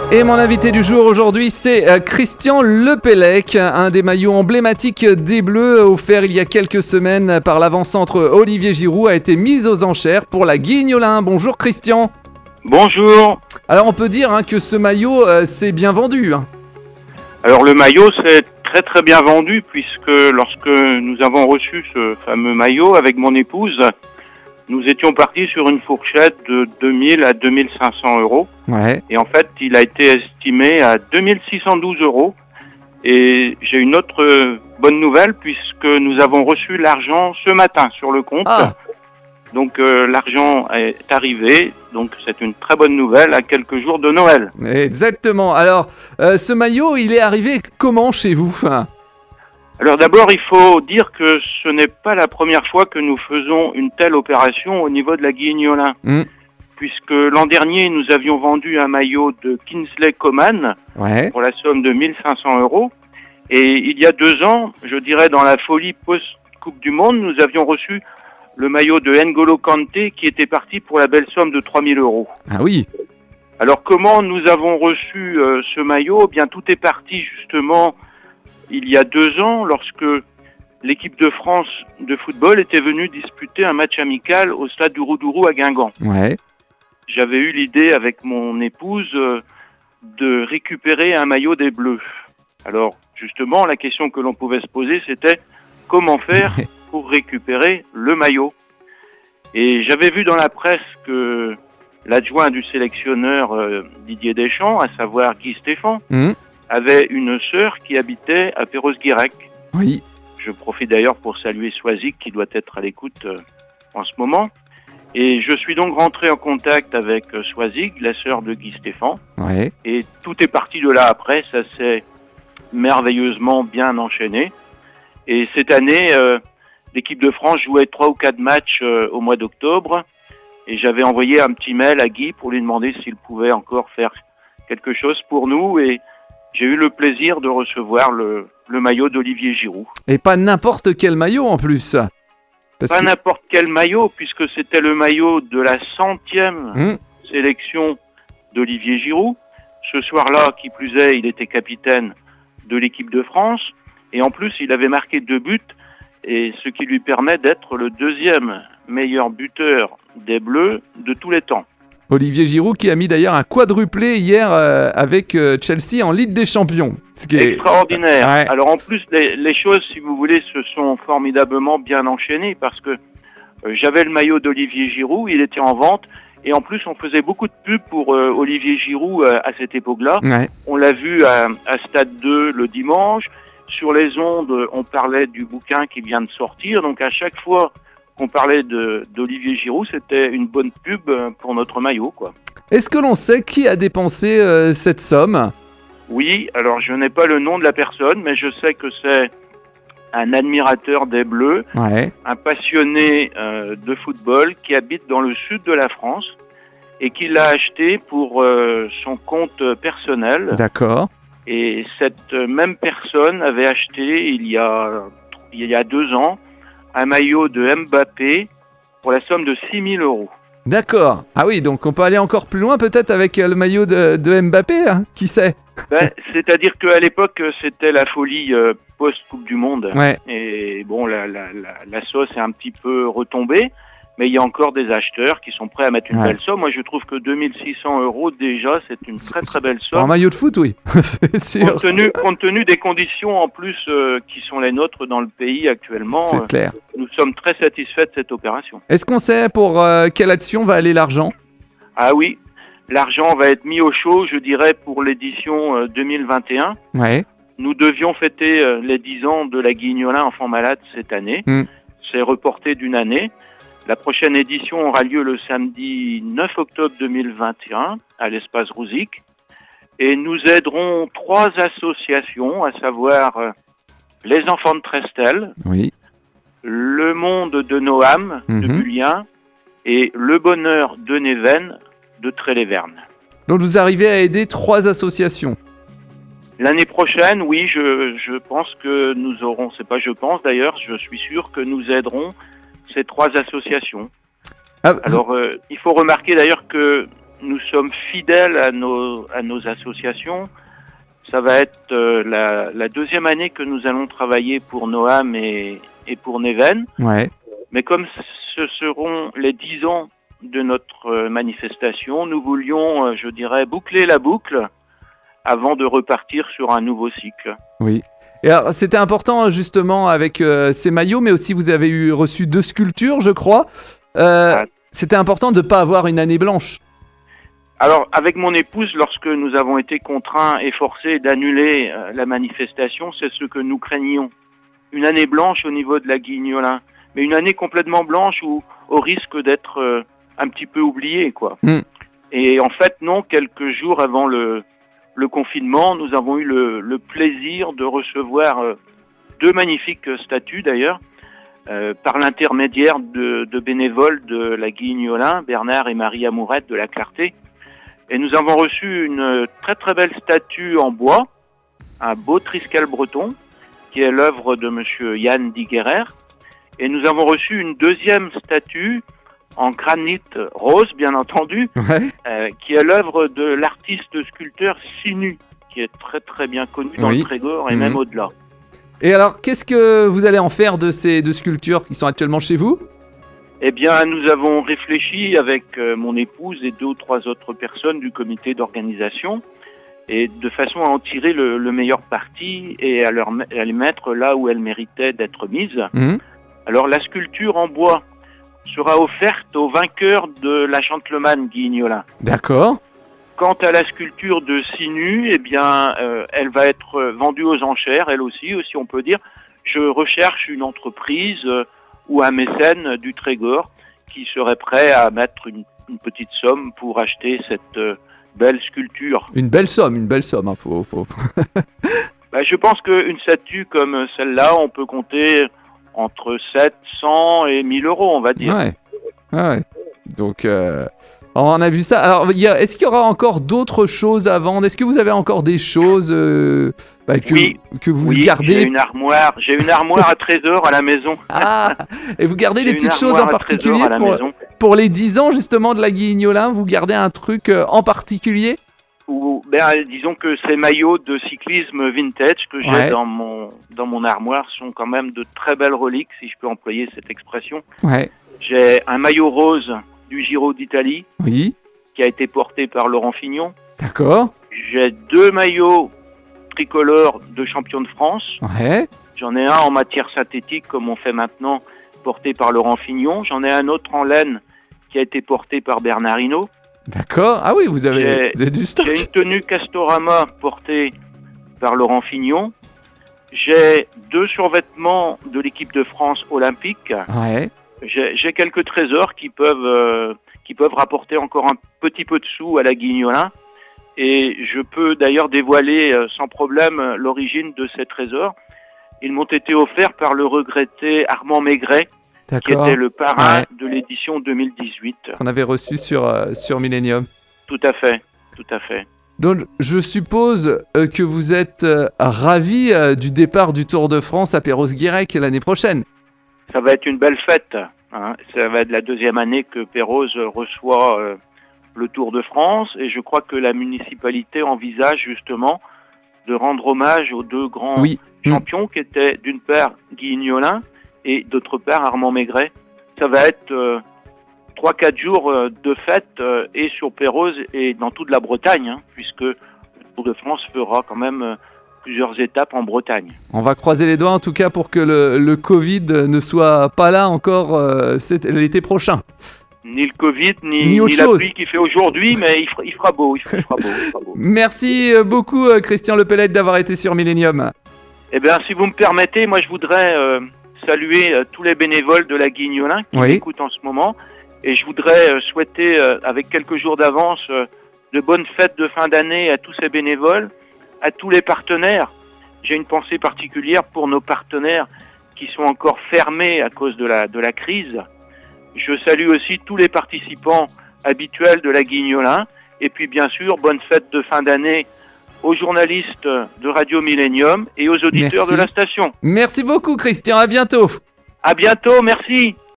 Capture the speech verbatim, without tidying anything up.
Et mon invité du jour aujourd'hui, c'est euh, Christian Lepellec, un des maillots emblématiques des Bleus, offert il y a quelques semaines par l'avant-centre Olivier Giroud, a été mis aux enchères pour la Guignolin. Bonjour Christian. Bonjour. Alors on peut dire hein, que ce maillot euh, s'est bien vendu. Hein. Alors le maillot s'est très très bien vendu puisque lorsque nous avons reçu ce fameux maillot avec mon épouse, nous étions partis sur une fourchette de deux mille à deux mille cinq cents euros. Ouais. Et en fait, il a été estimé à deux mille six cent douze euros. Et j'ai une autre bonne nouvelle puisque nous avons reçu l'argent ce matin sur le compte. Ah. Donc euh, l'argent est arrivé, donc c'est une très bonne nouvelle à quelques jours de Noël. Exactement. Alors, euh, ce maillot, il est arrivé comment chez vous? Alors d'abord, il faut dire que ce n'est pas la première fois que nous faisons une telle opération au niveau de la Guignolin. Mmh. Puisque l'an dernier, nous avions vendu un maillot de Kingsley Coman Ouais. pour la somme de mille cinq cents euros. Et il y a deux ans, je dirais dans la folie post-Coupe du Monde, nous avions reçu le maillot de N'Golo Kanté qui était parti pour la belle somme de trois mille euros. Ah oui. Alors comment nous avons reçu euh, ce maillot? Eh bien, tout est parti justement il y a deux ans lorsque l'équipe de France de football était venue disputer un match amical au stade du Roudourou à Guingamp. Ouais. J'avais eu l'idée avec mon épouse euh, de récupérer un maillot des Bleus. Alors justement, la question que l'on pouvait se poser, c'était comment faire pour récupérer le maillot. Et j'avais vu dans la presse que l'adjoint du sélectionneur euh, Didier Deschamps, à savoir Guy Stéphane, Mmh. avait une sœur qui habitait à Perros-Guirec. Oui. Je profite d'ailleurs pour saluer Soisig qui doit être à l'écoute euh, en ce moment. Et je suis donc rentré en contact avec euh, Soisig, la sœur de Guy Stéphane. Ouais. Et tout est parti de là après, ça s'est merveilleusement bien enchaîné. Et cette année, euh, l'équipe de France jouait trois ou quatre matchs euh, au mois d'octobre. Et j'avais envoyé un petit mail à Guy pour lui demander s'il pouvait encore faire quelque chose pour nous. Et j'ai eu le plaisir de recevoir le, le maillot d'Olivier Giroud. Et pas n'importe quel maillot en plus. Parce Pas que... n'importe quel maillot, puisque c'était le maillot de la centième Mmh. sélection d'Olivier Giroud. Ce soir-là, qui plus est, il était capitaine de l'équipe de France. Et en plus, il avait marqué deux buts, et ce qui lui permet d'être le deuxième meilleur buteur des Bleus de tous les temps. Olivier Giroud qui a mis d'ailleurs un quadruplé hier euh, avec euh, Chelsea en Ligue des Champions. Ce qui est Extraordinaire. Ouais. Alors en plus, les, les choses, si vous voulez, se sont formidablement bien enchaînées parce que euh, j'avais le maillot d'Olivier Giroud, il était en vente. Et en plus, on faisait beaucoup de pubs pour euh, Olivier Giroud euh, à cette époque-là. Ouais. On l'a vu à, à Stade deux le dimanche. Sur les ondes, on parlait du bouquin qui vient de sortir. Donc à chaque fois qu'on parlait de, d'Olivier Giroud, c'était une bonne pub pour notre maillot, quoi. Est-ce que l'on sait qui a dépensé euh, cette somme? Oui, alors je n'ai pas le nom de la personne, mais je sais que c'est un admirateur des Bleus, Ouais. un passionné euh, de football qui habite dans le sud de la France et qui l'a acheté pour euh, son compte personnel. D'accord. Et cette même personne avait acheté il y a, il y a deux ans un maillot de Mbappé pour la somme de six mille euros. D'accord. Ah oui, donc on peut aller encore plus loin peut-être avec euh, le maillot de, de Mbappé, hein, qui sait? Ben, c'est-à-dire qu'à l'époque, c'était la folie euh, post-Coupe du Monde. Ouais. Et bon, la, la, la, la sauce est un petit peu retombée, mais il y a encore des acheteurs qui sont prêts à mettre une Ouais. belle somme. Moi, je trouve que deux mille six cents euros, déjà, c'est une très très belle Pour un somme. maillot de foot, oui. C'est sûr. Compte tenu, compte tenu des conditions en plus euh, qui sont les nôtres dans le pays actuellement, C'est euh, clair. nous sommes très satisfaits de cette opération. Est-ce qu'on sait pour euh, quelle action va aller l'argent? Ah oui, l'argent va être mis au chaud, je dirais, pour l'édition euh, deux mille vingt et un. Ouais. Nous devions fêter euh, les dix ans de la Guignolin Enfants Malades cette année. Mm. C'est reporté d'une année. La prochaine édition aura lieu le samedi neuf octobre deux mille vingt et un à l'espace Rouzic. Et nous aiderons trois associations, à savoir euh, les Enfants de Trestel, Oui. le Monde de Noam de Mhm. Bullien et le Bonheur de Néven de Tréléverne. Donc vous arrivez à aider trois associations. L'année prochaine, oui, je, je pense que nous aurons, c'est pas je pense d'ailleurs, je suis sûr que nous aiderons ces trois associations. Ah, Alors, euh, il faut remarquer d'ailleurs que nous sommes fidèles à nos, à nos associations. Ça va être euh, la, la deuxième année que nous allons travailler pour Noam et, et pour Neven. Ouais. Mais comme ce seront les dix ans de notre euh, manifestation, nous voulions, euh, je dirais, boucler la boucle avant de repartir sur un nouveau cycle. Oui. Et alors, c'était important justement avec euh, ces maillots, mais aussi vous avez eu reçu deux sculptures, je crois. Euh, Ah. C'était important de ne pas avoir une année blanche. Alors, avec mon épouse, lorsque nous avons été contraints et forcés d'annuler euh, la manifestation, c'est ce que nous craignions. Une année blanche au niveau de la Guignolin, mais une année complètement blanche où, au risque d'être euh, un petit peu oubliée, quoi. Mm. Et en fait, non, quelques jours avant le, le confinement, nous avons eu le, le plaisir de recevoir euh, deux magnifiques statues, d'ailleurs, euh, par l'intermédiaire de, de bénévoles de la Guignolin, Bernard et Marie Amourette de la Clarté. Et nous avons reçu une très très belle statue en bois, un beau Triskel breton, qui est l'œuvre de monsieur Yann Diguerer. Et nous avons reçu une deuxième statue en granit rose, bien entendu, Ouais. euh, qui est l'œuvre de l'artiste sculpteur Sinu, qui est très très bien connu dans Oui. le Trégor et Mhm. même au-delà. Et alors, qu'est-ce que vous allez en faire de ces deux sculptures qui sont actuellement chez vous ? Eh bien, nous avons réfléchi avec euh, mon épouse et deux ou trois autres personnes du comité d'organisation, et de façon à en tirer le, le meilleur parti et à, leur, à les mettre là où elles méritaient d'être mises. Mmh. Alors, la sculpture en bois sera offerte au vainqueur de la Chantleman Guignolin. D'accord. Quant à la sculpture de Sinu, eh bien, euh, elle va être vendue aux enchères, elle aussi, aussi on peut dire. Je recherche une entreprise euh, ou un mécène du Trégor qui serait prêt à mettre une, une petite somme pour acheter cette euh, belle sculpture. Une belle somme, une belle somme. Hein, faut, faut... Bah, je pense qu'une statue comme celle-là, on peut compter entre sept cents et mille euros, on va dire. Ouais. Ouais. Donc, euh, on a vu ça. Alors, il y a- est-ce qu'il y aura encore d'autres choses à vendre ? Est-ce que vous avez encore des choses euh, bah, que, Oui. que vous Oui, j'ai gardez une armoire, j'ai une armoire à trésor à la maison. Ah, et vous gardez J'ai des une petites choses armoire en à particulier trésor à la pour, maison. pour les dix ans justement de la Guignolin. Vous gardez un truc euh, en particulier ? Ou, ben, disons que ces maillots de cyclisme vintage que j'ai Ouais. dans mon dans mon armoire sont quand même de très belles reliques, si je peux employer cette expression. Ouais. J'ai un maillot rose du Giro d'Italie Oui. qui a été porté par Laurent Fignon. D'accord. J'ai deux maillots tricolores de champion de France. Ouais. J'en ai un en matière synthétique, comme on fait maintenant, porté par Laurent Fignon. J'en ai un autre en laine qui a été porté par Bernard Hinault. D'accord. Ah oui, vous avez, J'ai- vous avez du stock. J'ai une tenue Castorama portée par Laurent Fignon. J'ai deux survêtements de l'équipe de France olympique. Ouais. J'ai j'ai quelques trésors qui peuvent, euh, qui peuvent rapporter encore un petit peu de sous à la Guignolin. Et je peux d'ailleurs dévoiler euh, sans problème euh, l'origine de ces trésors. Ils m'ont été offerts par le regretté Armand Maigret, qui D'accord. était le parrain Ouais. de l'édition deux mille dix-huit. Qu'on avait reçu sur, euh, sur Millennium. Tout à fait, tout à fait. Donc, je suppose euh, que vous êtes euh, ravi euh, du départ du Tour de France à Perros-Guirec l'année prochaine. Ça va être une belle fête. Hein. Ça va être la deuxième année que Perros reçoit euh, le Tour de France, et je crois que la municipalité envisage justement de rendre hommage aux deux grands Oui. champions qui étaient d'une part Guignolin et d'autre part Armand Maigret. Ça va être euh, trois quatre jours euh, de fête euh, et sur Perros et dans toute la Bretagne, hein, puisque le Tour de France fera quand même euh, plusieurs étapes en Bretagne. On va croiser les doigts en tout cas pour que le, le Covid ne soit pas là encore euh, cet- l'été prochain. Ni le Covid, ni, Ni autre la chose. pluie qu'il fait aujourd'hui, mais il fera, il fera beau, il fera, il fera beau, il fera beau. Merci euh, beaucoup euh, Christian Lepellec d'avoir été sur Millennium. Eh bien, si vous me permettez, moi je voudrais euh, saluer euh, tous les bénévoles de la Guignolin qui Oui. m'écoutent en ce moment, et je voudrais euh, souhaiter, euh, avec quelques jours d'avance, euh, de bonnes fêtes de fin d'année à tous ces bénévoles, à tous les partenaires. J'ai une pensée particulière pour nos partenaires qui sont encore fermés à cause de la, de la crise. Je salue aussi tous les participants habituels de la Guignolin, et puis bien sûr, bonne fête de fin d'année aux journalistes de Radio Millennium et aux auditeurs Merci. de la station. Merci beaucoup Christian, à bientôt. À bientôt, merci.